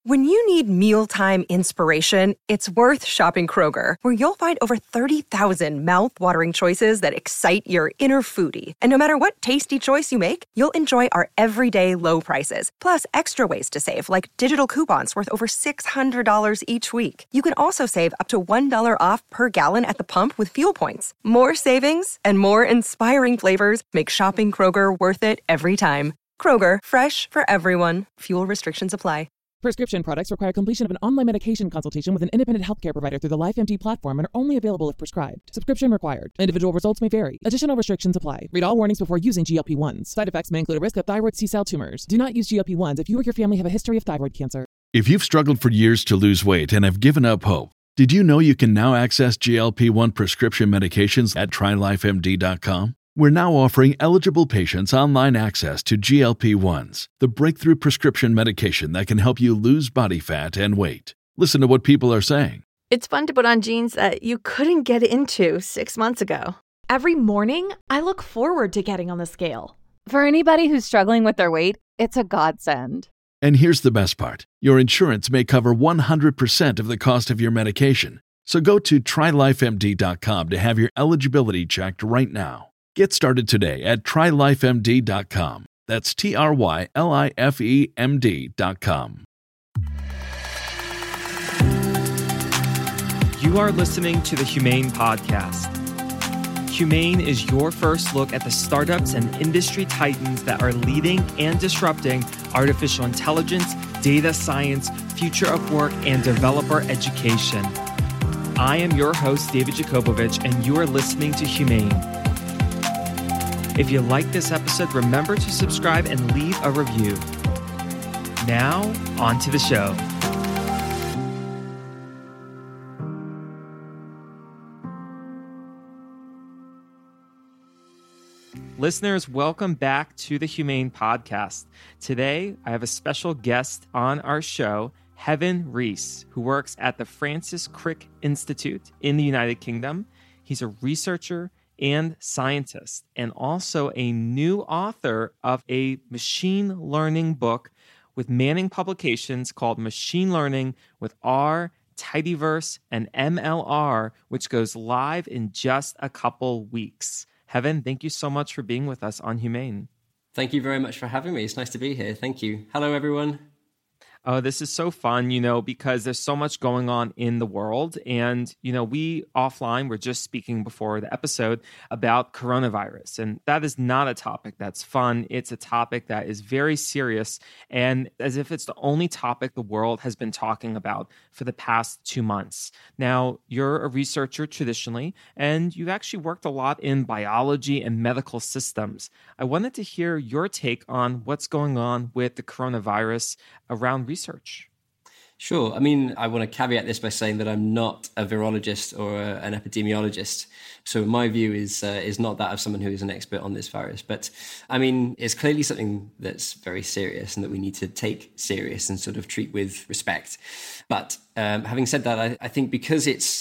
When you need mealtime inspiration, it's worth shopping Kroger, where you'll find over 30,000 mouth-watering choices that excite your inner foodie. And no matter what tasty choice you make, you'll enjoy our everyday low prices, plus extra ways to save, like digital coupons worth over $600 each week. You can also save up to $1 off per gallon at the pump with fuel points. More savings and more inspiring flavors make shopping Kroger worth it every time. Kroger, fresh for everyone. Fuel restrictions apply. Prescription products require completion of an online medication consultation with an independent healthcare provider through the LifeMD platform and are only available if prescribed. Subscription required. Individual results may vary. Additional restrictions apply. Read all warnings before using GLP-1s. Side effects may include a risk of thyroid C-cell tumors. Do not use GLP-1s if you or your family have a history of thyroid cancer. If you've struggled for years to lose weight and have given up hope, did you know you can now access GLP-1 prescription medications at TryLifeMD.com? We're now offering eligible patients online access to GLP-1s, the breakthrough prescription medication that can help you lose body fat and weight. Listen to what people are saying. It's fun to put on jeans that you couldn't get into 6 months ago. Every morning, I look forward to getting on the scale. For anybody who's struggling with their weight, it's a godsend. And here's the best part. Your insurance may cover 100% of the cost of your medication. So go to TryLifeMD.com to have your eligibility checked right now. Get started today at TryLifeMD.com. That's TryLifeMD.com. You are listening to the Humane Podcast. Humane is your first look at the startups and industry titans that are leading and disrupting artificial intelligence, data science, future of work, and developer education. I am your host, David Jakobovich, and you are listening to Humane. If you like this episode, remember to subscribe and leave a review. Now, on to the show. Listeners, welcome back to the Humane Podcast. Today, I have a special guest on our show, Heaven Rees, who works at the Francis Crick Institute in the United Kingdom. He's a researcher and scientist, and also a new author of a machine learning book with Manning Publications called Machine Learning with R, Tidyverse, and MLR, which goes live in just a couple weeks. Heaven, thank you so much for being with us on Humane. Thank you very much for having me. It's nice to be here. Thank you. Hello, everyone. Oh, this is so fun, because there's so much going on in the world. And, we offline were just speaking before the episode about coronavirus. And that is not a topic that's fun. It's a topic that is very serious, and as if it's the only topic the world has been talking about for the past 2 months. Now, you're a researcher traditionally, and you've actually worked a lot in biology and medical systems. I wanted to hear your take on what's going on with the coronavirus around research. Sure. I mean, I want to caveat this by saying that I'm not a virologist or an epidemiologist. So my view is not that of someone who is an expert on this virus. But I mean, it's clearly something that's very serious and that we need to take serious and sort of treat with respect. But having said that, I think because it's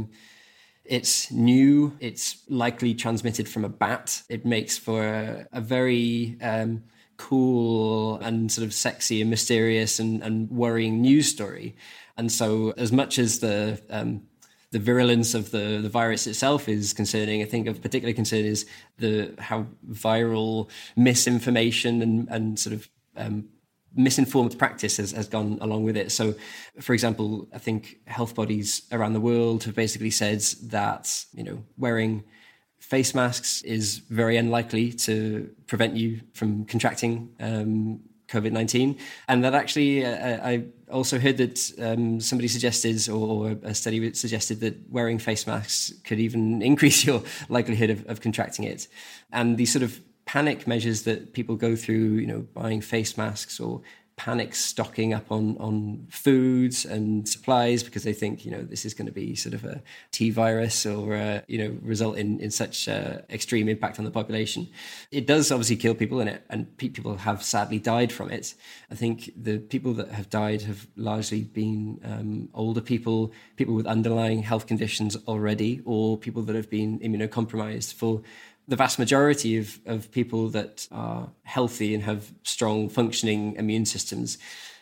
new, it's likely transmitted from a bat. It makes for a very cool and sort of sexy and mysterious and worrying news story. And so as much as the virulence of the virus itself is concerning, I think of particular concern is how viral misinformation and sort of misinformed practice has gone along with it. So, for example, I think health bodies around the world have basically said that, wearing face masks is very unlikely to prevent you from contracting COVID-19. And that actually, I also heard that somebody suggested, or a study suggested, that wearing face masks could even increase your likelihood of contracting it. And these sort of panic measures that people go through, buying face masks or panic stocking up on foods and supplies because they think, this is going to be sort of a T virus or, result in such extreme impact on the population. It does obviously kill people and people have sadly died from it. I think the people that have died have largely been older people with underlying health conditions already, or people that have been immunocompromised. For the vast majority of people that are healthy and have strong functioning immune systems,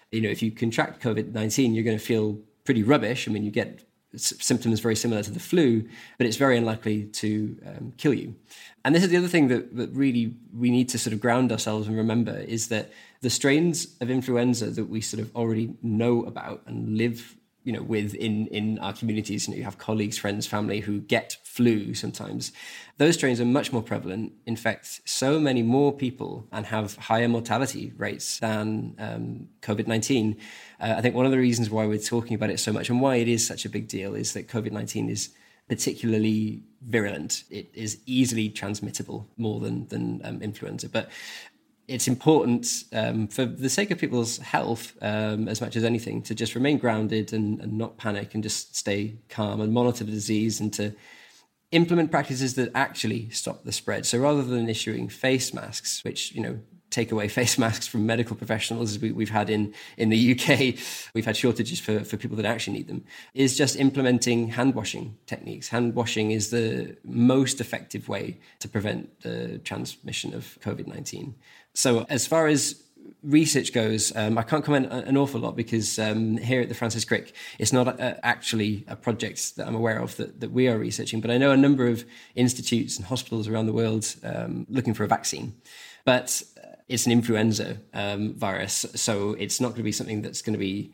if you contract COVID-19, you're going to feel pretty rubbish. I mean, you get symptoms very similar to the flu, but it's very unlikely to kill you. And this is the other thing that really we need to sort of ground ourselves and remember, is that the strains of influenza that we sort of already know about and live with in our communities, you have colleagues, friends, family who get flu sometimes. Those strains are much more prevalent, infect so many more people, and have higher mortality rates than COVID-19. I think one of the reasons why we're talking about it so much and why it is such a big deal is that COVID-19 is particularly virulent. It is easily transmittable, more than influenza. But it's important for the sake of people's health, as much as anything, to just remain grounded and not panic, and just stay calm and monitor the disease, and to implement practices that actually stop the spread. So rather than issuing face masks, which, take away face masks from medical professionals, as we've had in the UK, we've had shortages for people that actually need them, is just implementing hand washing techniques. Hand washing is the most effective way to prevent the transmission of COVID-19. So as far as research goes, I can't comment an awful lot because here at the Francis Crick, it's not actually a project that I'm aware of that we are researching, but I know a number of institutes and hospitals around the world looking for a vaccine. But it's an influenza virus, so it's not going to be something that's going to be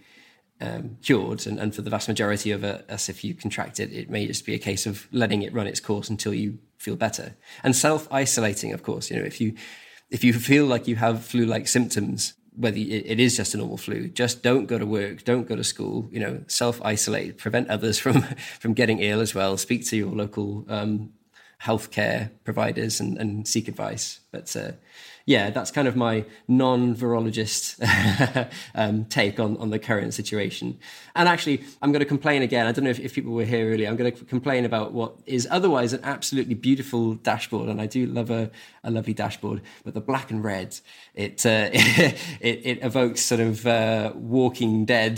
cured. And for the vast majority of us, if you contract it, it may just be a case of letting it run its course until you feel better. And self-isolating, of course, if you feel like you have flu-like symptoms, whether it is just a normal flu, just don't go to work, don't go to school, self-isolate, prevent others from getting ill as well. Speak to your local healthcare providers and seek advice. But that's kind of my non-virologist take on the current situation. And actually, I'm going to complain again. I don't know if people were here earlier. I'm going to complain about what is otherwise an absolutely beautiful dashboard. And I do love a lovely dashboard, but the black and red, it evokes sort of Walking Dead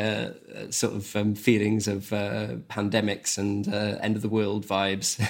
sort of feelings of pandemics and end of the world vibes.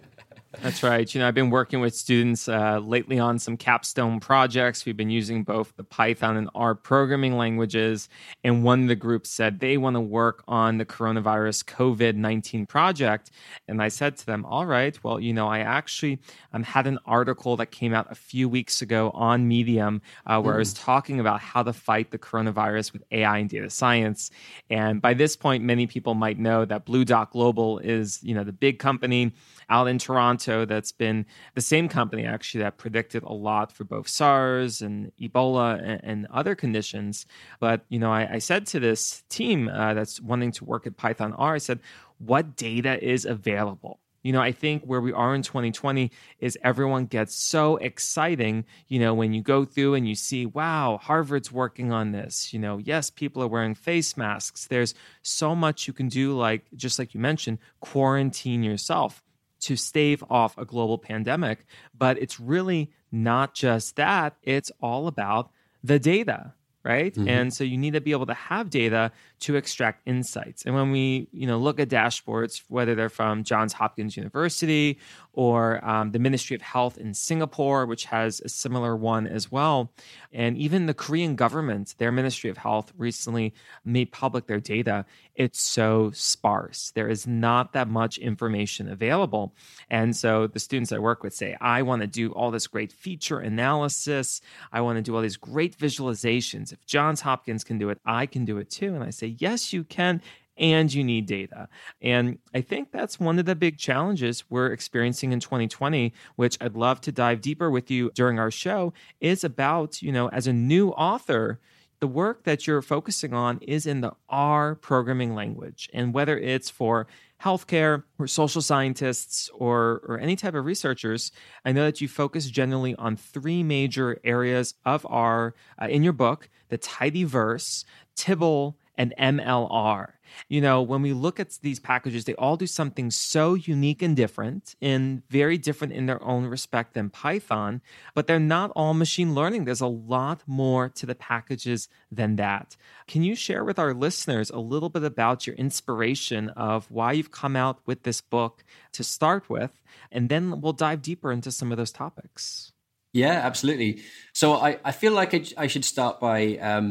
That's right. I've been working with students lately on some capstone projects. We've been using both the Python and R programming languages. And one of the groups said they want to work on the coronavirus COVID-19 project. And I said to them, all right, well, I actually had an article that came out a few weeks ago on Medium where I was talking about how to fight the coronavirus with AI and data science. And by this point, many people might know that Blue Dot Global is, the big company out in Toronto that's been the same company actually that predicted a lot for both SARS and Ebola and other conditions. But, I said to this team that's wanting to work at Python R, I said, what data is available? I think where we are in 2020 is everyone gets so exciting, when you go through and you see, wow, Harvard's working on this. Yes, people are wearing face masks. There's so much you can do, just like you mentioned, quarantine yourself to stave off a global pandemic. But it's really not just that. It's all about the data, right? Mm-hmm. And so you need to be able to have data to extract insights. And when we, look at dashboards, whether they're from Johns Hopkins University or the Ministry of Health in Singapore, which has a similar one as well, and even the Korean government, their Ministry of Health recently made public their data, it's so sparse. There is not that much information available. And so the students I work with say, I want to do all this great feature analysis. I want to do all these great visualizations. If Johns Hopkins can do it, I can do it too. And I say, yes, you can. And you need data. And I think that's one of the big challenges we're experiencing in 2020, which I'd love to dive deeper with you during our show, is about, as a new author, the work that you're focusing on is in the R programming language. And whether it's for healthcare or social scientists or any type of researchers, I know that you focus generally on three major areas of R in your book, the tidyverse, Tibble, and MLR. When we look at these packages, they all do something so unique and different and very different in their own respect than Python, but they're not all machine learning. There's a lot more to the packages than that. Can you share with our listeners a little bit about your inspiration of why you've come out with this book to start with, and then we'll dive deeper into some of those topics. Yeah, absolutely. So I feel like I should start by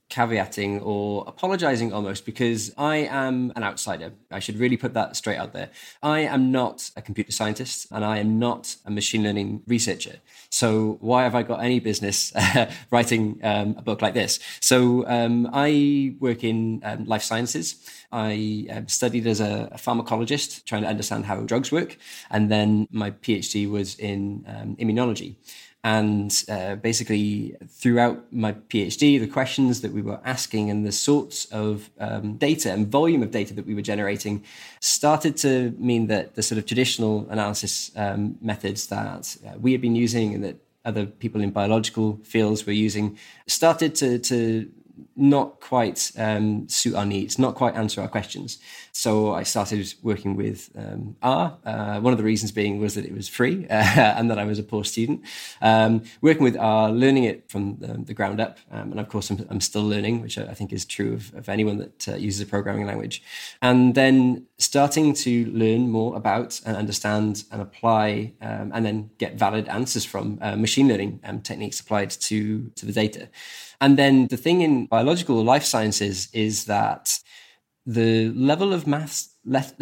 caveating or apologizing almost, because I am an outsider. I should really put that straight out there. I am not a computer scientist and I am not a machine learning researcher. So why have I got any business writing a book like this? So I work in life sciences. I studied as a pharmacologist, trying to understand how drugs work. And then my PhD was in immunology. And basically, throughout my PhD, the questions that we were asking and the sorts of data and volume of data that we were generating started to mean that the sort of traditional analysis methods that we had been using and that other people in biological fields were using started to not quite suit our needs, not quite answer our questions. So I started working with R. One of the reasons being was that it was free and that I was a poor student. Working with R, learning it from the ground up. And of course, I'm still learning, which I think is true of anyone that uses a programming language. And then starting to learn more about and understand and apply and then get valid answers from machine learning techniques applied to the data. And then the thing in biological or life sciences is that the level of maths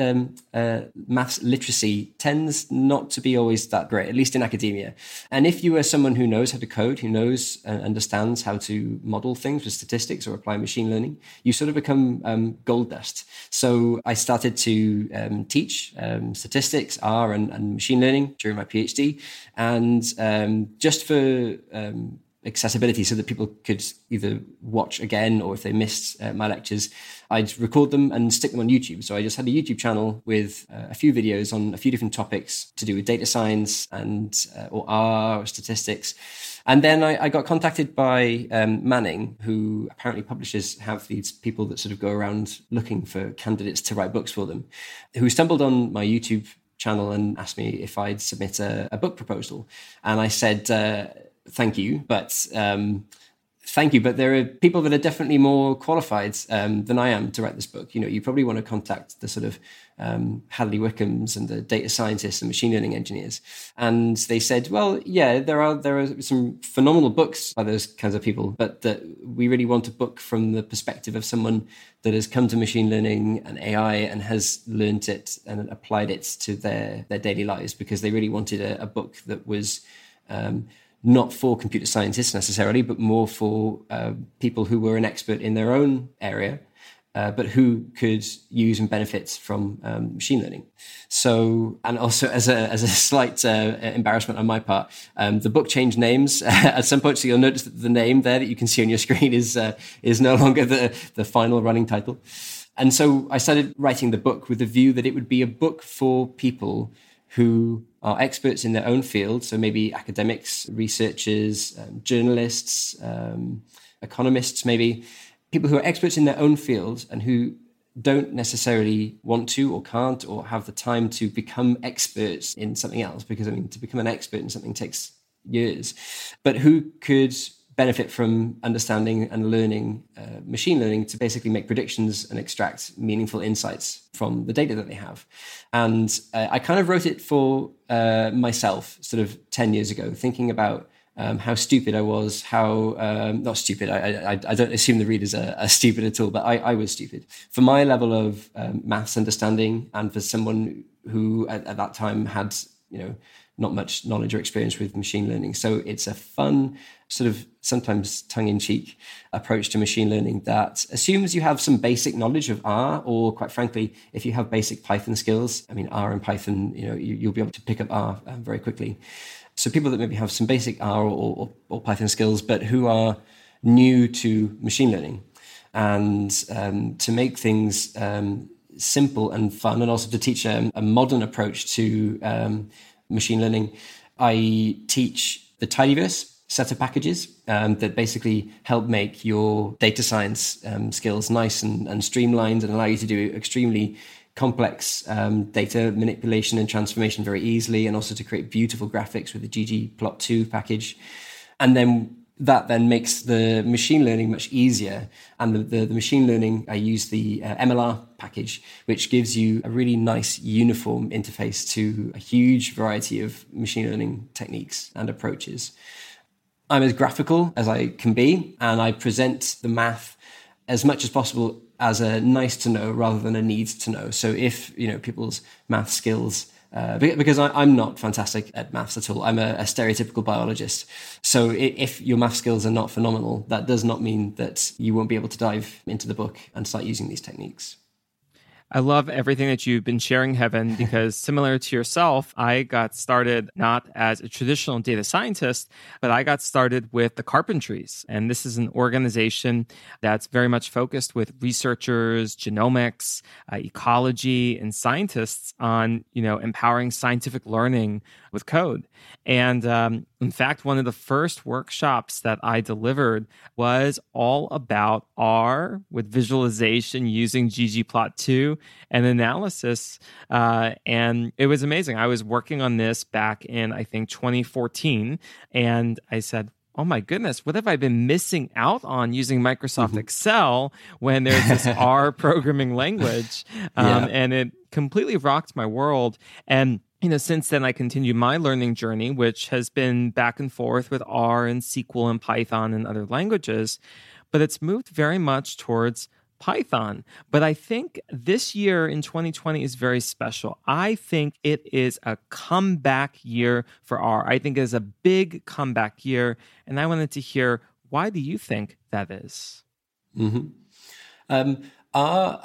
literacy tends not to be always that great, at least in academia. And if you are someone who knows how to code, who knows and understands how to model things with statistics or apply machine learning, you sort of become gold dust. So I started to teach statistics, R and machine learning during my PhD. And just for accessibility, so that people could either watch again or if they missed my lectures, I'd record them and stick them on YouTube. So I just had a YouTube channel with a few videos on a few different topics to do with data science and or R or statistics. And then I got contacted by Manning, who apparently publishers have these people that sort of go around looking for candidates to write books for them, who stumbled on my YouTube channel and asked me if I'd submit a book proposal. And I said, thank you, but there are people that are definitely more qualified than I am to write this book. You know, you probably want to contact the sort of Hadley Wickhams and the data scientists and machine learning engineers. And they said, well, yeah, there are some phenomenal books by those kinds of people, but that we really want a book from the perspective of someone that has come to machine learning and AI and has learned it and applied it to their daily lives, because they really wanted a book that was not for computer scientists necessarily, but more for people who were an expert in their own area, but who could use and benefit from machine learning. So, and also as a slight embarrassment on my part, the book changed names at some point. So you'll notice that the name there that you can see on your screen is no longer the final running title. And so I started writing the book with the view that it would be a book for people who are experts in their own field, so maybe academics, researchers, journalists, economists, maybe people who are experts in their own field and who don't necessarily want to or can't or have the time to become experts in something else, because, I mean, to become an expert in something takes years, but who could benefit from understanding and learning machine learning to basically make predictions and extract meaningful insights from the data that they have. And I kind of wrote it for myself sort of 10 years ago, thinking about how stupid I was, not stupid, I don't assume the readers are stupid at all, but I was stupid. For my level of maths understanding, and for someone who at that time had, not much knowledge or experience with machine learning. So it's a fun, sort of sometimes tongue-in-cheek approach to machine learning that assumes you have some basic knowledge of R, or quite frankly, if you have basic Python skills, I mean, R and Python, you'll be able to pick up R very quickly. So people that maybe have some basic R or Python skills, but who are new to machine learning, and to make things simple and fun, and also to teach a modern approach to machine learning, I teach the Tidyverse set of packages that basically help make your data science skills nice and streamlined, and allow you to do extremely complex data manipulation and transformation very easily, and also to create beautiful graphics with the ggplot2 package. And then that then makes the machine learning much easier. And the machine learning, I use the MLR package, which gives you a really nice uniform interface to a huge variety of machine learning techniques and approaches. I'm as graphical as I can be, and I present the math as much as possible as a nice to know rather than a need to know. So if, people's math skills, because I'm not fantastic at maths at all. I'm a stereotypical biologist. So if your math skills are not phenomenal, that does not mean that you won't be able to dive into the book and start using these techniques. I love everything that you've been sharing, Heaven, because similar to yourself, I got started not as a traditional data scientist, but I got started with the Carpentries. And this is an organization that's very much focused with researchers, genomics, ecology, and scientists on, empowering scientific learning with code. And in fact, one of the first workshops that I delivered was all about R with visualization using ggplot2 and analysis. And it was amazing. I was working on this back in, I think, 2014. And I said, oh my goodness, what have I been missing out on using Microsoft Excel when there's this R programming language? And it completely rocked my world. And since then, I continued my learning journey, which has been back and forth with R and SQL and Python and other languages, but it's moved very much towards Python. But I think this year in 2020 is very special. I think it is a comeback year for R. I think it is a big comeback year, and I wanted to hear, why do you think that is? R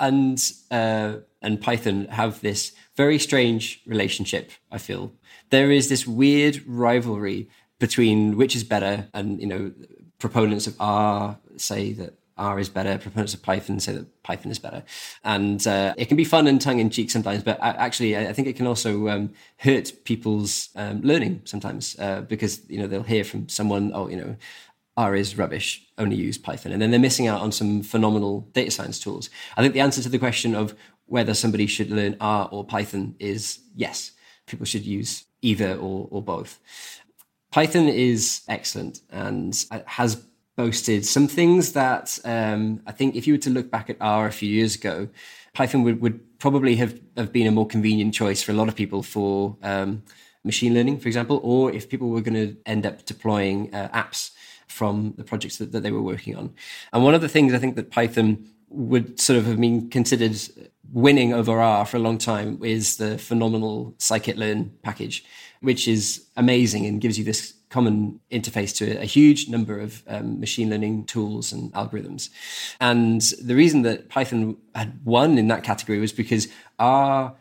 and Python have this very strange relationship, I feel. There is this weird rivalry between which is better, and, proponents of R say that R is better, proponents of Python say that Python is better. And it can be fun and tongue-in-cheek sometimes, but actually I think it can also hurt people's learning sometimes because, they'll hear from someone, R is rubbish, only use Python. And then they're missing out on some phenomenal data science tools. I think the answer to the question of whether somebody should learn R or Python is yes. People should use either or both. Python is excellent and has boasted some things that I think if you were to look back at R a few years ago, Python would probably have been a more convenient choice for a lot of people for machine learning, for example, or if people were going to end up deploying apps from the projects that they were working on. And one of the things I think that Python would sort of have been considered winning over R for a long time is the phenomenal scikit-learn package, which is amazing and gives you this common interface to a huge number of machine learning tools and algorithms. And the reason that Python had won in that category was because R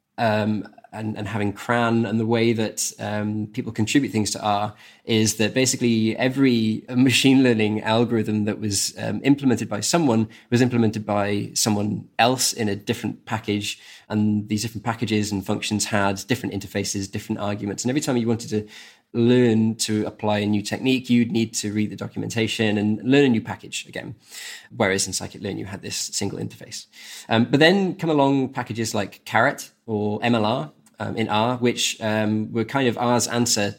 and having CRAN and the way that people contribute things to R is that basically every machine learning algorithm that was implemented by someone was implemented by someone else in a different package. And these different packages and functions had different interfaces, different arguments. And every time you wanted to learn to apply a new technique, you'd need to read the documentation and learn a new package again. Whereas in scikit-learn, you had this single interface. But then come along packages like Caret or MLR in R, which were kind of R's answer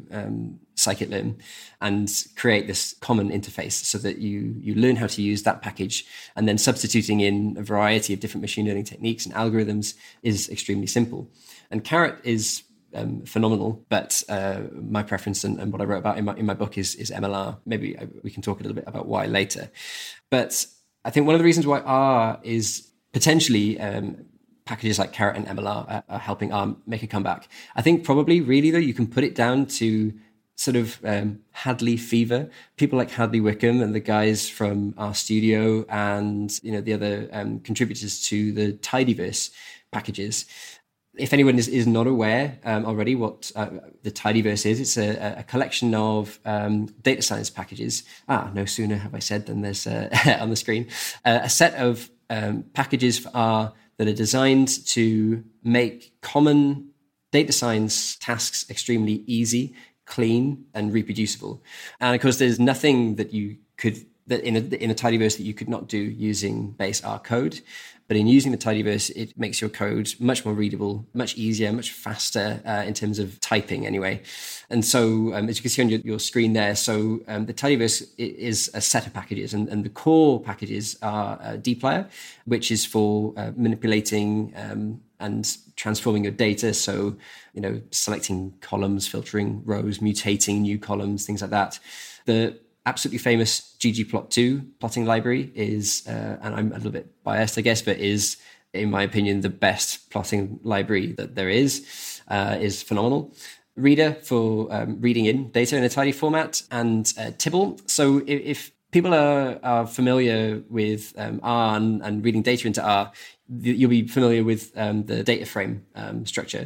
to scikit-learn, and create this common interface so that you learn how to use that package, and then substituting in a variety of different machine learning techniques and algorithms is extremely simple. And Caret is phenomenal, but my preference and what I wrote about in my book is MLR. Maybe we can talk a little bit about why later. But I think one of the reasons why R is potentially packages like Caret and MLR are helping R make a comeback. I think probably really though you can put it down to sort of Hadley fever. People like Hadley Wickham and the guys from RStudio and the other contributors to the Tidyverse packages. If anyone is not aware already what the Tidyverse is, it's a collection of data science packages. No sooner have I said than there's on the screen. A set of packages for R that are designed to make common data science tasks extremely easy, clean, and reproducible. And of course, there's nothing that you could that in a Tidyverse that you could not do using base R code. But in using the Tidyverse, it makes your code much more readable, much easier, much faster in terms of typing anyway. And so as you can see on your screen there, so the Tidyverse is a set of packages, and the core packages are dplyr, which is for manipulating and transforming your data. So, selecting columns, filtering rows, mutating new columns, things like that. The absolutely famous ggplot2 plotting library is, and I'm a little bit biased, I guess, but is, in my opinion, the best plotting library that there is phenomenal. Reader for reading in data in a tidy format, and Tibble. So if people are familiar with R and reading data into R, you'll be familiar with the data frame structure.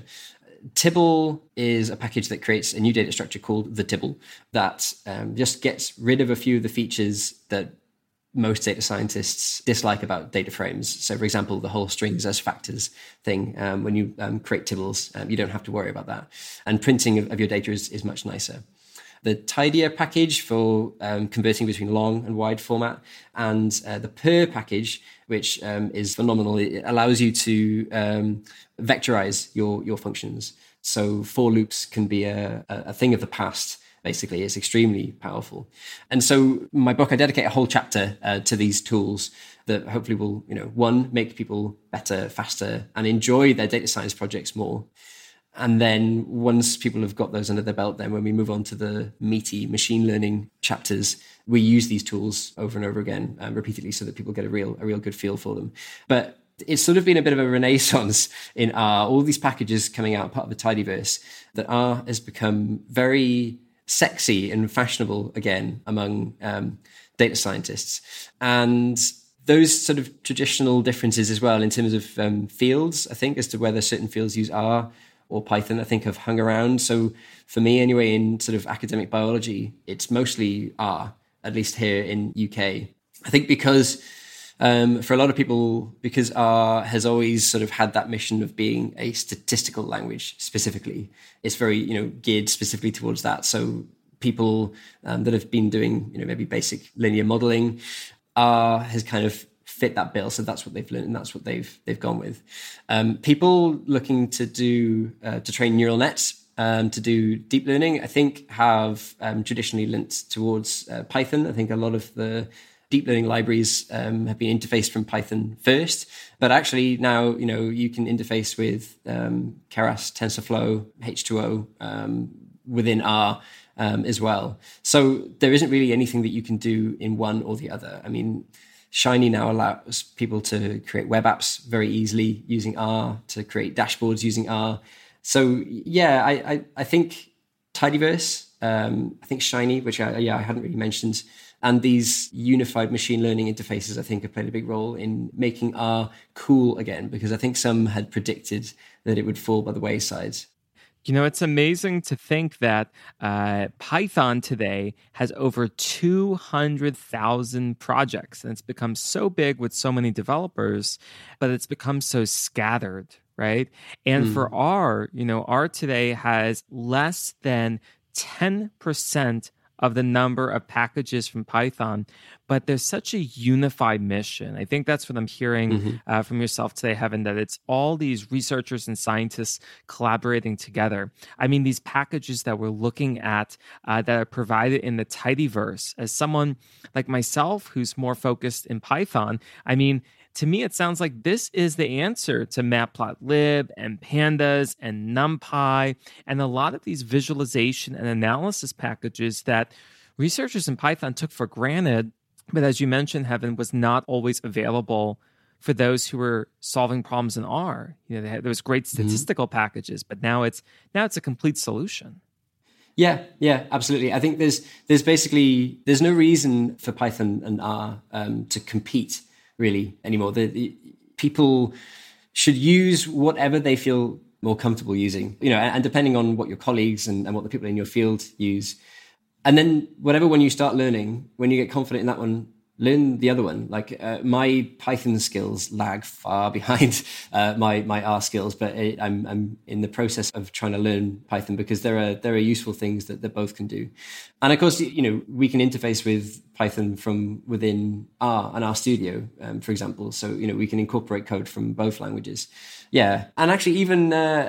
Tibble is a package that creates a new data structure called the Tibble that just gets rid of a few of the features that most data scientists dislike about data frames. So, for example, the whole strings as factors thing, when you create Tibbles, you don't have to worry about that. And printing of your data is much nicer. The Tidier package for converting between long and wide format, and the Per package, which is phenomenal. It allows you to vectorize your functions. So for loops can be a thing of the past. Basically, it's extremely powerful. And so my book, I dedicate a whole chapter to these tools that hopefully will, one, make people better, faster, and enjoy their data science projects more. And then once people have got those under their belt, then when we move on to the meaty machine learning chapters, we use these tools over and over again, repeatedly, so that people get a real good feel for them. But it's sort of been a bit of a renaissance in R, all these packages coming out, part of the Tidyverse, that R has become very sexy and fashionable again among data scientists. And those sort of traditional differences as well in terms of fields, I think, as to whether certain fields use R or Python, I think have hung around. So for me anyway, in sort of academic biology, it's mostly R, at least here in UK. I think because for a lot of people, because R has always sort of had that mission of being a statistical language specifically, it's very, geared specifically towards that. So people that have been doing, maybe basic linear modeling, R has kind of fit that bill. So that's what they've learned and that's what they've gone with. People looking to train neural nets, to do deep learning, I think have traditionally linked towards Python. I think a lot of the deep learning libraries have been interfaced from Python first, but actually now, you can interface with Keras, TensorFlow, H2O within R as well. So there isn't really anything that you can do in one or the other. I mean, Shiny now allows people to create web apps very easily using R, to create dashboards using R. So yeah, I think Tidyverse, I think Shiny, which I hadn't really mentioned, and these unified machine learning interfaces, I think, have played a big role in making R cool again, because I think some had predicted that it would fall by the wayside. It's amazing to think that Python today has over 200,000 projects, and it's become so big with so many developers, but it's become so scattered, right? And for R, R today has less than 10% of the number of packages from Python, but there's such a unified mission. I think that's what I'm hearing from yourself today, Heaven, that it's all these researchers and scientists collaborating together. I mean, these packages that we're looking at that are provided in the Tidyverse, as someone like myself who's more focused in Python, I mean, to me, it sounds like this is the answer to Matplotlib and Pandas and NumPy and a lot of these visualization and analysis packages that researchers in Python took for granted, but as you mentioned, Heaven, was not always available for those who were solving problems in R. They had those great statistical packages, but now it's a complete solution. Yeah, absolutely. I think there's no reason for Python and R to compete really anymore. The people should use whatever they feel more comfortable using, and depending on what your colleagues and what the people in your field use. And then whatever one you start learning, when you get confident in that one, learn the other one. Like my Python skills lag far behind my R skills, but I'm in the process of trying to learn Python because there are useful things that both can do. And of course, we can interface with Python from within R and RStudio, for example. So, we can incorporate code from both languages. Yeah. And actually even,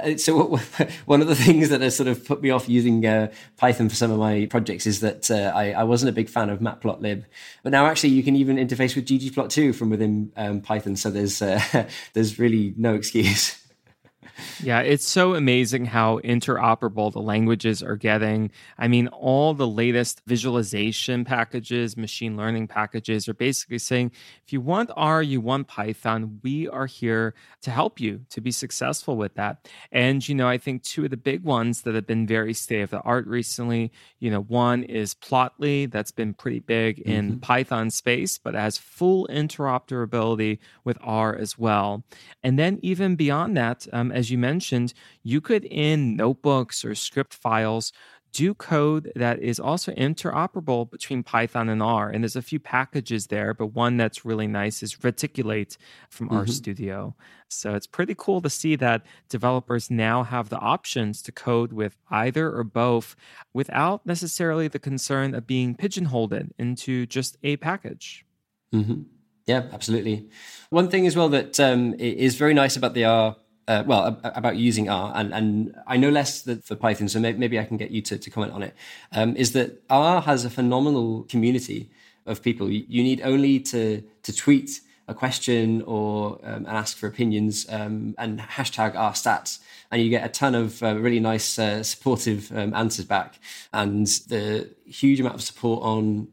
one of the things that has sort of put me off using Python for some of my projects is that I wasn't a big fan of Matplotlib. But now actually you can even interface with ggplot2 from within Python. So there's really no excuse. Yeah, it's so amazing how interoperable the languages are getting. I mean, all the latest visualization packages, machine learning packages are basically saying, if you want R, you want Python, we are here to help you to be successful with that. And, I think two of the big ones that have been very state of the art recently, one is Plotly, that's been pretty big in the Python space, but it has full interoperability with R as well. And then even beyond that, as you mentioned, you could in notebooks or script files do code that is also interoperable between Python and R. And there's a few packages there, but one that's really nice is Reticulate from RStudio. So it's pretty cool to see that developers now have the options to code with either or both without necessarily the concern of being pigeonholed into just a package. Yeah, absolutely. One thing as well that is very nice about the R, about using R, and I know less for Python, so maybe I can get you to comment on it, is that R has a phenomenal community of people. You need only to tweet a question or and ask for opinions and hashtag #RStats, and you get a ton of really nice supportive answers back, and the huge amount of support on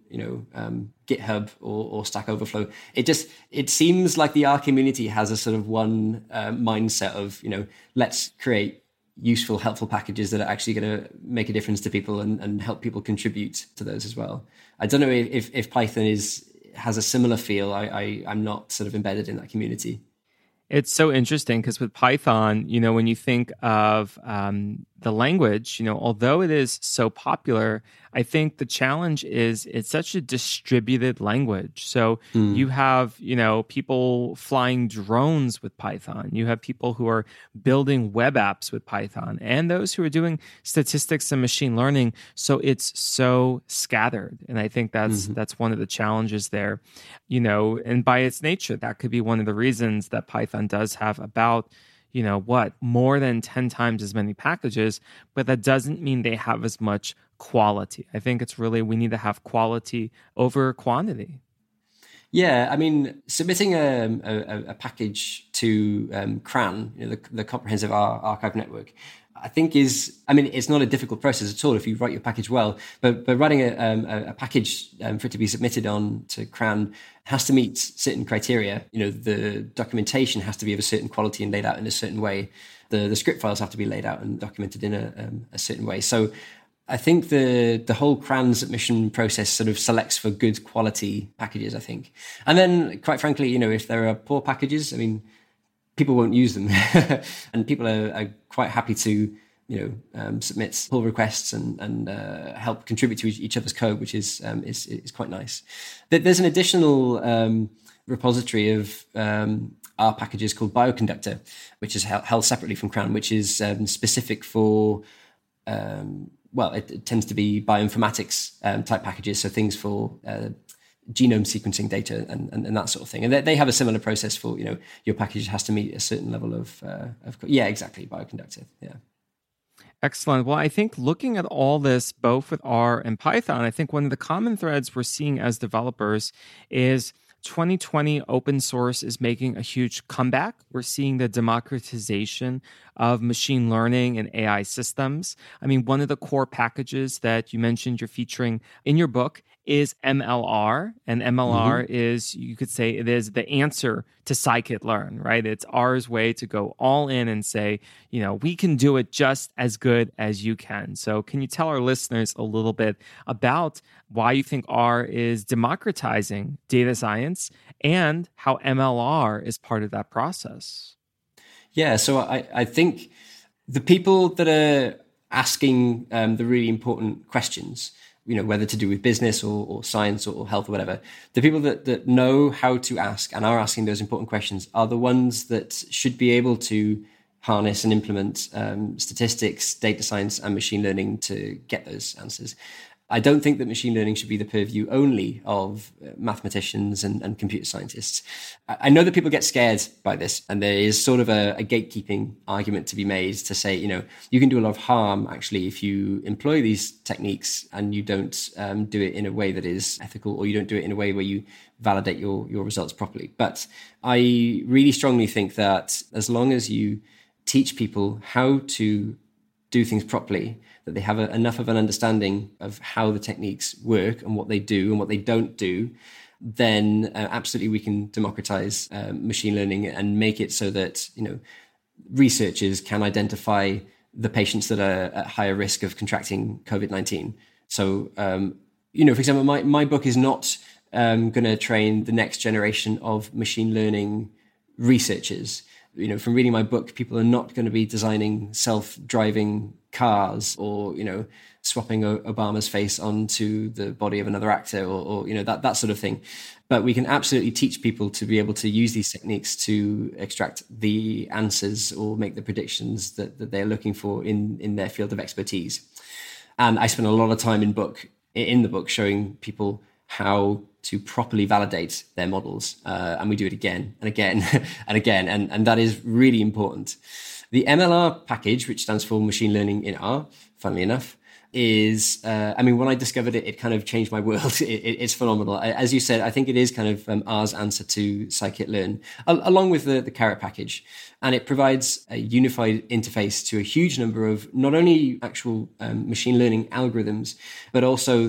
GitHub or Stack Overflow. It seems like the R community has a sort of one mindset of let's create useful, helpful packages that are actually going to make a difference to people and help people contribute to those as well. I don't know if Python has a similar feel. I'm not sort of embedded in that community. It's so interesting because with Python, when you think of the language, although it is so popular, I think the challenge is it's such a distributed language. So you have, people flying drones with Python. You have people who are building web apps with Python and those who are doing statistics and machine learning. So it's so scattered. And I think that's one of the challenges there, and by its nature, that could be one of the reasons that Python does have about more than 10 times as many packages, but that doesn't mean they have as much quality. I think it's really, we need to have quality over quantity. Yeah, I mean, submitting a package to CRAN, the Comprehensive Archive Network, I think it's not a difficult process at all if you write your package well, but writing a package for it to be submitted on to CRAN has to meet certain criteria. The documentation has to be of a certain quality and laid out in a certain way. The script files have to be laid out and documented in a certain way. So I think the whole CRAN submission process sort of selects for good quality packages, I think. And then, quite frankly, if there are poor packages, I mean, people won't use them, and people are quite happy to, submit pull requests and help contribute to each other's code, which is quite nice. There's an additional repository of R packages called Bioconductor, which is held separately from CRAN, which is specific for it tends to be bioinformatics type packages, so things for genome sequencing data and that sort of thing. And they have a similar process for, your package has to meet a certain level of exactly, Bioconductor. Yeah. Excellent. Well, I think looking at all this, both with R and Python, I think one of the common threads we're seeing as developers is 2020 open source is making a huge comeback. We're seeing the democratization of machine learning and AI systems. I mean, one of the core packages that you mentioned you're featuring in your book is MLR. And MLR is, you could say, it is the answer to scikit-learn, right? It's R's way to go all in and say, we can do it just as good as you can. So can you tell our listeners a little bit about why you think R is democratizing data science and how MLR is part of that process? Yeah, so I think the people that are asking the really important questions, whether to do with business or science or health or whatever, the people that know how to ask and are asking those important questions are the ones that should be able to harness and implement statistics, data science, and machine learning to get those answers. I don't think that machine learning should be the purview only of mathematicians and computer scientists. I know that people get scared by this, and there is sort of a gatekeeping argument to be made to say, you can do a lot of harm actually if you employ these techniques and you don't do it in a way that is ethical, or you don't do it in a way where you validate your results properly. But I really strongly think that as long as you teach people how to do things properly, that they have enough of an understanding of how the techniques work and what they do and what they don't do, then absolutely we can democratize machine learning and make it so that, researchers can identify the patients that are at higher risk of contracting COVID-19. So, for example, my book is not going to train the next generation of machine learning researchers. From reading my book, people are not going to be designing self-driving cars or, swapping Obama's face onto the body of another actor or that sort of thing. But we can absolutely teach people to be able to use these techniques to extract the answers or make the predictions that they're looking for in their field of expertise. And I spend a lot of time in the book showing people how to properly validate their models. And we do it again and again and again. And that is really important. The MLR package, which stands for Machine Learning in R, funnily enough, is, when I discovered it, it kind of changed my world. It's phenomenal. As you said, I think it is kind of R's answer to scikit-learn, along with the Carrot package. And it provides a unified interface to a huge number of not only actual machine learning algorithms, but also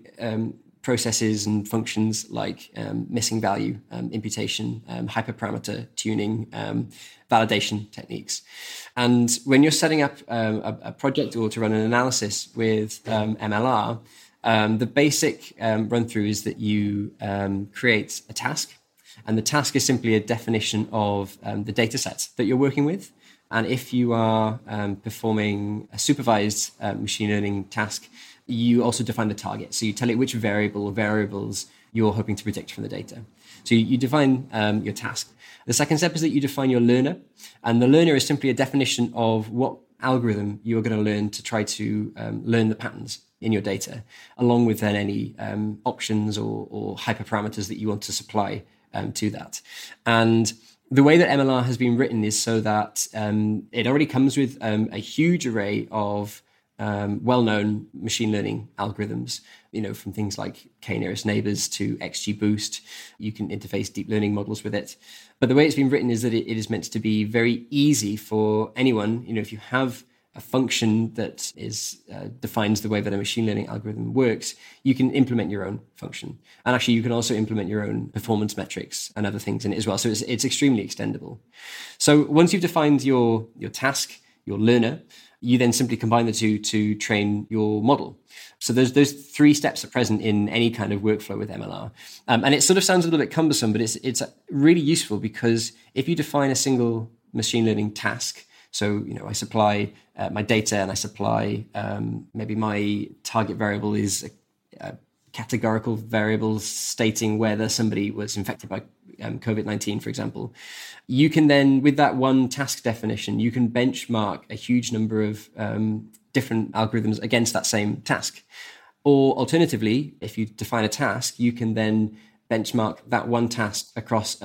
processes and functions like missing value, imputation, hyperparameter tuning, validation techniques. And when you're setting up a project or to run an analysis with MLR, the basic run-through is that you create a task. And the task is simply a definition of the data set that you're working with. And if you are performing a supervised machine learning task, you also define the target. So you tell it which variable or variables you're hoping to predict from the data. So you define your task. The second step is that you define your learner. And the learner is simply a definition of what algorithm you're going to learn to try to learn the patterns in your data, along with then any options or hyperparameters that you want to supply to that. And the way that MLR has been written is so that it already comes with a huge array of well-known machine learning algorithms, from things like K-nearest neighbors to XGBoost. You can interface deep learning models with it. But the way it's been written is that it is meant to be very easy for anyone. If you have a function that defines the way that a machine learning algorithm works, you can implement your own function. And actually, you can also implement your own performance metrics and other things in it as well. So it's extremely extendable. So once you've defined your task, your learner, you then simply combine the two to train your model. So those three steps are present in any kind of workflow with MLR. And it sort of sounds a little bit cumbersome, but it's really useful because if you define a single machine learning task, so, I supply my data and I supply maybe my target variable is a categorical variable stating whether somebody was infected by COVID-19, for example. You can then, with that one task definition, you can benchmark a huge number of different algorithms against that same task. Or alternatively, if you define a task, you can then benchmark that one task across,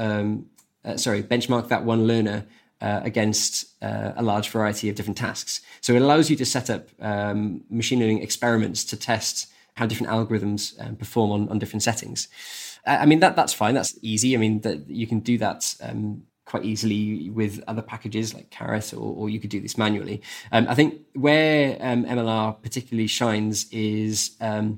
benchmark that one learner against a large variety of different tasks. So it allows you to set up machine learning experiments to test how different algorithms perform on different settings. That's fine. That's easy. You can do that quite easily with other packages like Carrot, or you could do this manually. I think where MLR particularly shines is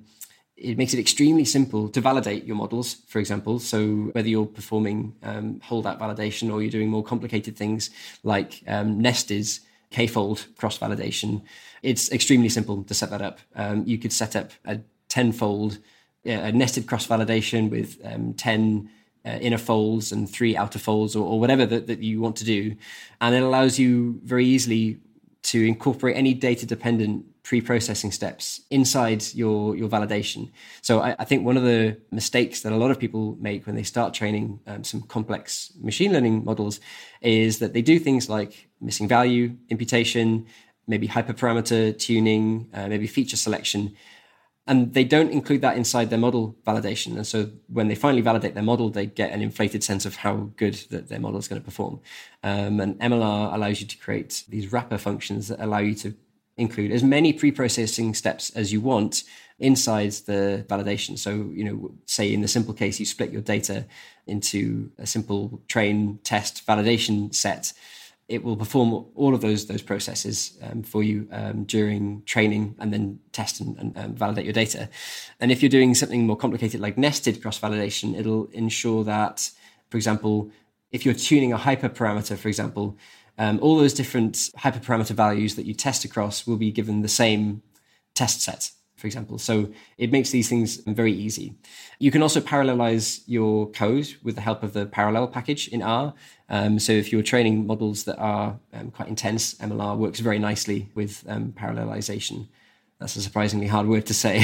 it makes it extremely simple to validate your models, for example. So whether you're performing holdout validation or you're doing more complicated things like nested k-fold cross-validation, it's extremely simple to set that up. You could set up a 10-fold a nested cross-validation with 10 inner folds and 3 outer folds or whatever that you want to do. And it allows you very easily to incorporate any data-dependent pre-processing steps inside your validation. So I think one of the mistakes that a lot of people make when they start training some complex machine learning models is that they do things like missing value, imputation, maybe hyperparameter tuning, maybe feature selection, and they don't include that inside their model validation. And so when they finally validate their model, they get an inflated sense of how good that their model is going to perform. And MLR allows you to create these wrapper functions that allow you to include as many pre-processing steps as you want inside the validation. So, say in the simple case, you split your data into a simple train, test, validation set. it will perform all of those processes for you during training, and then test and validate your data. And if you're doing something more complicated like nested cross-validation, it'll ensure that, for example, if you're tuning a hyperparameter, for example, all those different hyperparameter values that you test across will be given the same test set, for example. So it makes these things very easy. You can also parallelize your code with the help of the parallel package in R. So if you're training models that are quite intense, MLR works very nicely with parallelization. That's a surprisingly hard word to say.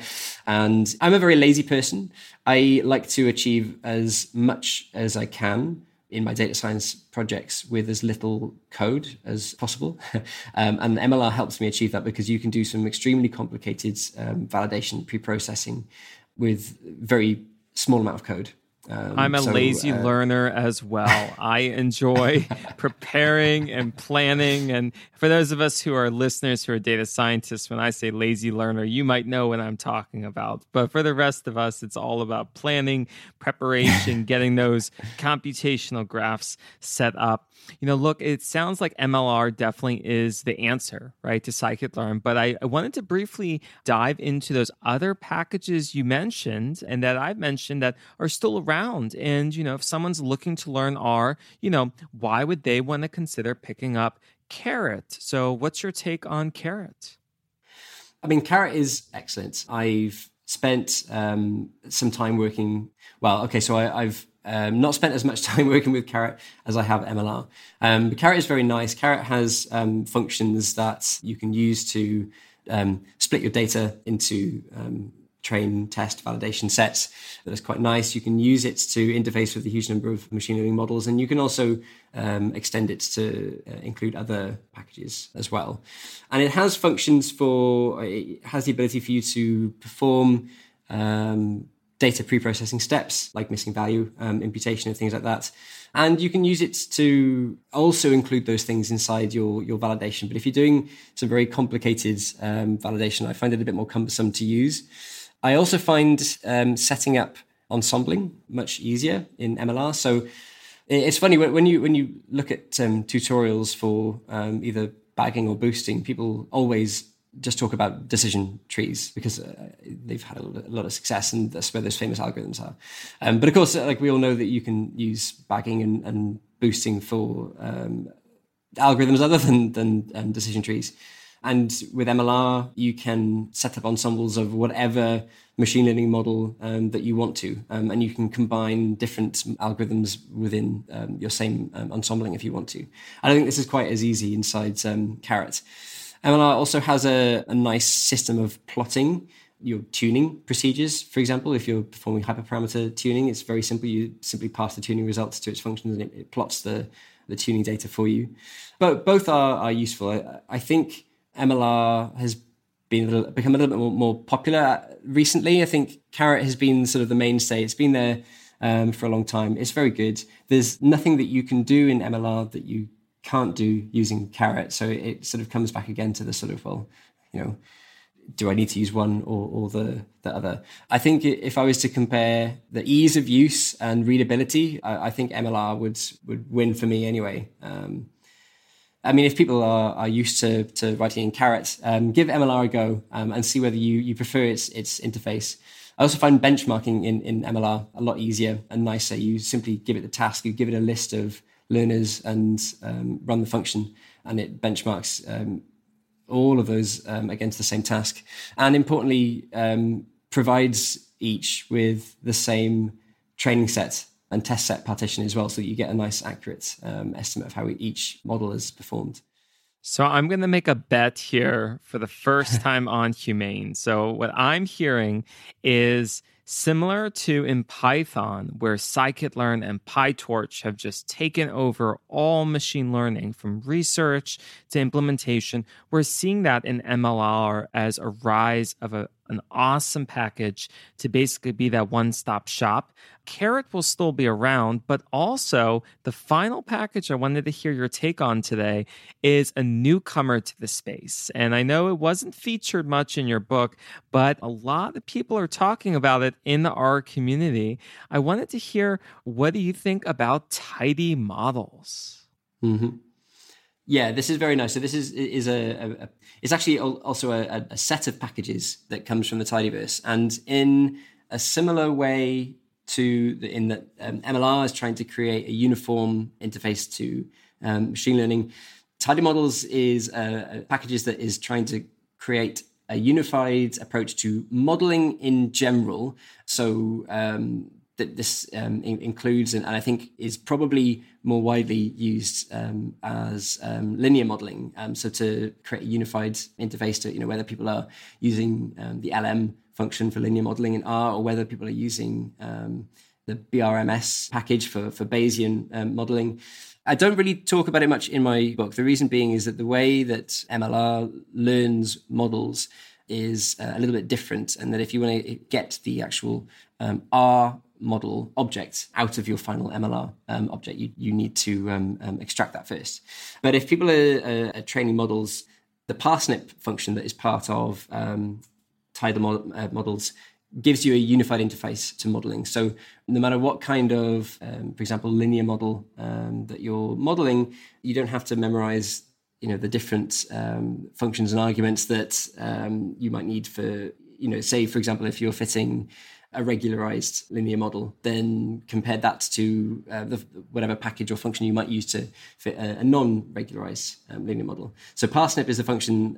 And I'm a very lazy person. I like to achieve as much as I can in my data science projects with as little code as possible. And MLR helps me achieve that, because you can do some extremely complicated validation, pre-processing with very small amount of code. I'm a lazy learner as well. I enjoy preparing and planning. And for those of us who are listeners who are data scientists, when I say lazy learner, you might know what I'm talking about. But for the rest of us, it's all about planning, preparation, getting those computational graphs set up. Look, it sounds like MLR definitely is the answer, right, to scikit-learn. But I wanted to briefly dive into those other packages you mentioned and that I've mentioned that are still around. And, if someone's looking to learn R, why would they want to consider picking up Caret? So what's your take on Caret? I mean, Caret is excellent. I've spent some time working. So I've not spent as much time working with Caret as I have MLR. But Caret is very nice. Caret has functions that you can use to split your data into train, test, validation sets. That's quite nice. You can use it to interface with a huge number of machine learning models, and you can also extend it to include other packages as well. And it has functions it has the ability for you to perform data pre-processing steps like missing value, imputation and things like that. And you can use it to also include those things inside your validation. But if you're doing some very complicated validation, I find it a bit more cumbersome to use. I also find setting up ensembling much easier in MLR. So it's funny, when you look at tutorials for either bagging or boosting, people always just talk about decision trees because they've had a lot of success, and that's where those famous algorithms are. But of course, like we all know that you can use bagging and boosting for algorithms other than decision trees. And with MLR, you can set up ensembles of whatever machine learning model that you want to, and you can combine different algorithms within your same ensembling if you want to. I don't think this is quite as easy inside Caret. MLR also has a nice system of plotting your tuning procedures. For example, if you're performing hyperparameter tuning, it's very simple. You simply pass the tuning results to its functions, and it plots the tuning data for you. But both are useful. I think MLR has become a little bit more popular recently. I think Caret has been sort of the mainstay. It's been there for a long time. It's very good. There's nothing that you can do in MLR that you can't do using Caret. So it sort of comes back again to the sort of, do I need to use one or the other? I think if I was to compare the ease of use and readability, I think MLR would win for me anyway. I mean, if people are used to writing in Caret, give MLR a go and see whether you prefer its interface. I also find benchmarking in MLR a lot easier and nicer. You simply give it the task, you give it a list of learners and run the function, and it benchmarks all of those against the same task. And importantly, provides each with the same training set and test set partition as well, so that you get a nice accurate estimate of how each model has performed. So I'm going to make a bet here for the first time on Humane. So what I'm hearing is similar to in Python, where scikit-learn and PyTorch have just taken over all machine learning from research to implementation. We're seeing that in MLR as a rise of an awesome package to basically be that one-stop shop. Caret will still be around, but also the final package I wanted to hear your take on today is a newcomer to the space. And I know it wasn't featured much in your book, but a lot of people are talking about it in the R community. I wanted to hear, what do you think about tidy models? Mm-hmm. Yeah, this is very nice. So this is it's actually also a set of packages that comes from the Tidyverse, and in a similar way in that MLR is trying to create a uniform interface to machine learning. Tidy Models is packages that is trying to create a unified approach to modeling in general. So that this includes, and I think is probably more widely used as linear modeling. So to create a unified interface to, whether people are using the LM function for linear modeling in R, or whether people are using the BRMS package for Bayesian modeling. I don't really talk about it much in my book. The reason being is that the way that MLR learns models is a little bit different, and that if you want to get the actual R model object out of your final MLR object, you need to extract that first. But if people are training models, the parsnip function that is part of Tidal models gives you a unified interface to modeling. So no matter what kind of, for example, linear model that you're modeling, you don't have to memorize, the different functions and arguments that you might need for, say, for example, if you're fitting a regularized linear model, then compare that to whatever package or function you might use to fit a non-regularized linear model. So parsnip is a function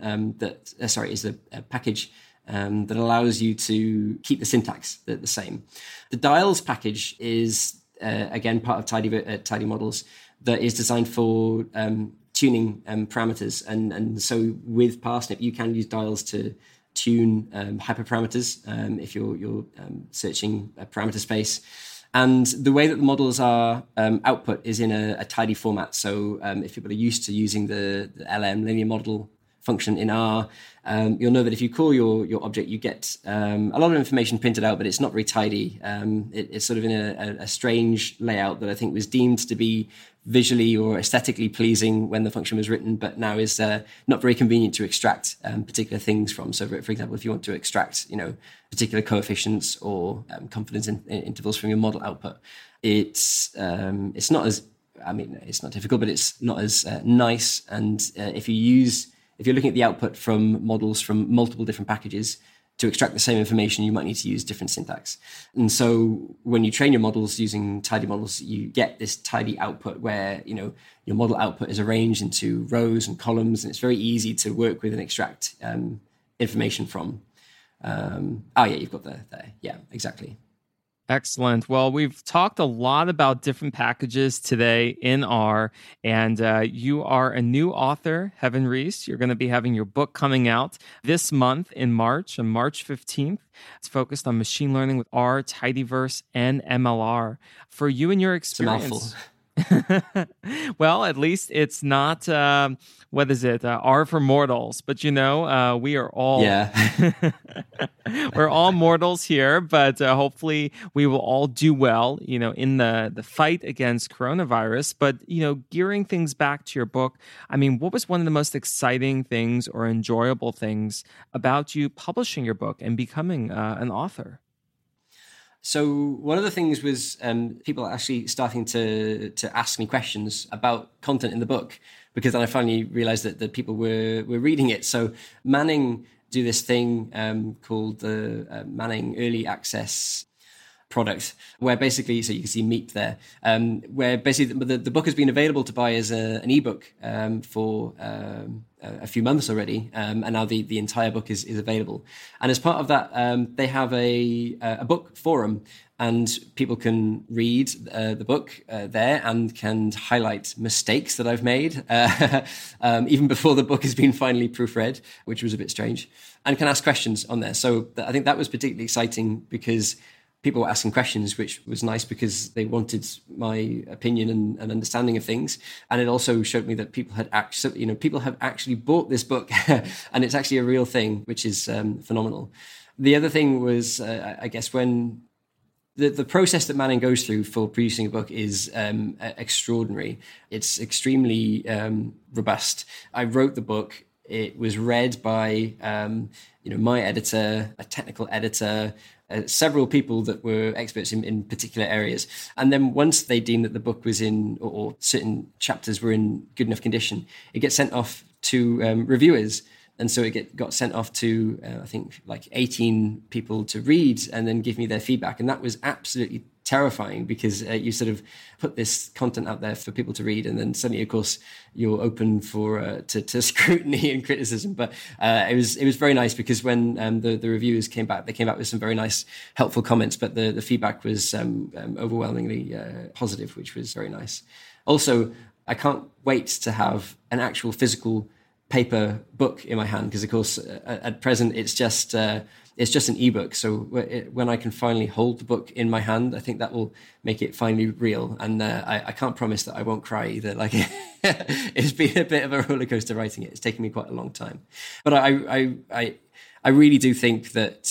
is a package that allows you to keep the syntax the same. The dials package is, again, part of Tidy Models that is designed for tuning parameters. And so with parsnip, you can use dials to tune hyperparameters if you're searching a parameter space. And the way that the models are output is in a tidy format. So if people are used to using the LM linear model function in R, you'll know that if you call your object, you get a lot of information printed out, but it's not very tidy. It's sort of in a strange layout that I think was deemed to be visually or aesthetically pleasing when the function was written, but now is not very convenient to extract particular things from. So, for example, if you want to extract, particular coefficients or confidence intervals from your model output, it's not as, it's not difficult, but it's not as nice. And if you're looking at the output from models from multiple different packages, to extract the same information, you might need to use different syntax. And so when you train your models using tidy models, you get this tidy output where, your model output is arranged into rows and columns, and it's very easy to work with and extract information from. You've got there. Yeah, exactly. Excellent. Well, we've talked a lot about different packages today in R, and you are a new author, Heaven Reese. You're going to be having your book coming out this month in March, on March 15th. It's focused on machine learning with R, Tidyverse, and MLR. For you and your experience... It's a mouthful. Well, at least it's not, R for mortals, but we are all, we're all mortals here, but hopefully we will all do well, in the fight against coronavirus. But, gearing things back to your book, what was one of the most exciting things or enjoyable things about you publishing your book and becoming an author? So one of the things was people actually starting to ask me questions about content in the book, because then I finally realized that people were reading it. So Manning do this thing called the Manning Early Access product, where basically, so you can see Meep there, where basically the book has been available to buy as an ebook for a few months already, and now the entire book is available. And as part of that, they have a book forum, and people can read the book there and can highlight mistakes that I've made, even before the book has been finally proofread, which was a bit strange, and can ask questions on there. So I think that was particularly exciting because people were asking questions, which was nice because they wanted my opinion and understanding of things. And it also showed me that people have actually bought this book and it's actually a real thing, which is phenomenal. The other thing was, I guess, when the process that Manning goes through for producing a book is extraordinary. It's extremely robust. I wrote the book. It was read by, my editor, a technical editor, several people that were experts in particular areas. And then once they deemed that the book was in, or certain chapters were in good enough condition, it gets sent off to reviewers. And so it got sent off to, I think, like 18 people to read and then give me their feedback. And that was absolutely terrifying, because you sort of put this content out there for people to read, and then suddenly, of course, you're open for to scrutiny and criticism. But it was very nice, because when the reviewers came back, they came back with some very nice, helpful comments. But the feedback was overwhelmingly positive, which was very nice. Also, I can't wait to have an actual physical paper book in my hand, because, of course, at present it's just an ebook. So when I can finally hold the book in my hand, I think that will make it finally real. And I can't promise that I won't cry either. Like, it's been a bit of a roller coaster writing it. It's taken me quite a long time, but I really do think that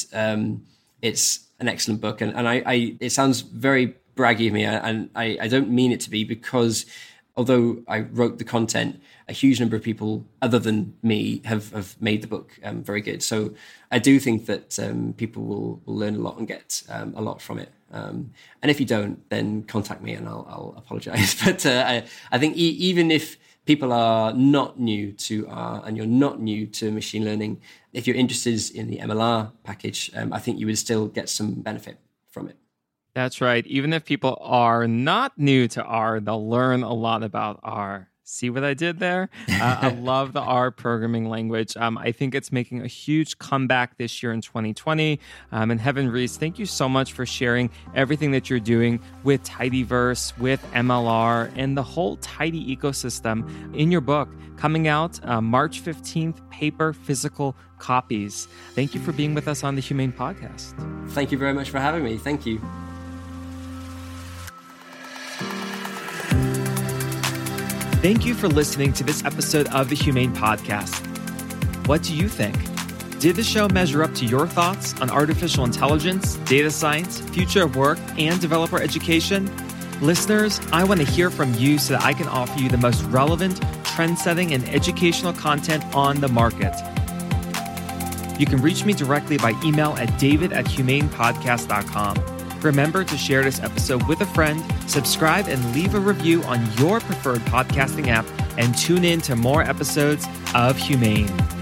it's an excellent book. And it sounds very braggy of me, and I don't mean it to be, because although I wrote the content, a huge number of people other than me have made the book very good. So I do think that people will learn a lot and get a lot from it. And if you don't, then contact me and I'll apologize. But I think even if people are not new to R and you're not new to machine learning, if you're interested in the MLR package, I think you would still get some benefit from it. That's right. Even if people are not new to R, they'll learn a lot about R. See what I did there? I love the R programming language. I think it's making a huge comeback this year in 2020. And Heaven Rees, thank you so much for sharing everything that you're doing with Tidyverse, with MLR, and the whole Tidy ecosystem in your book, coming out March 15th, paper, physical copies. Thank you for being with us on the Humane Podcast. Thank you very much for having me. Thank you. Thank you for listening to this episode of the Humane Podcast. What do you think? Did the show measure up to your thoughts on artificial intelligence, data science, future of work, and developer education? Listeners, I want to hear from you so that I can offer you the most relevant, trend-setting, and educational content on the market. You can reach me directly by email at david@humanepodcast.com. Remember to share this episode with a friend, subscribe and leave a review on your preferred podcasting app, and tune in to more episodes of Humane.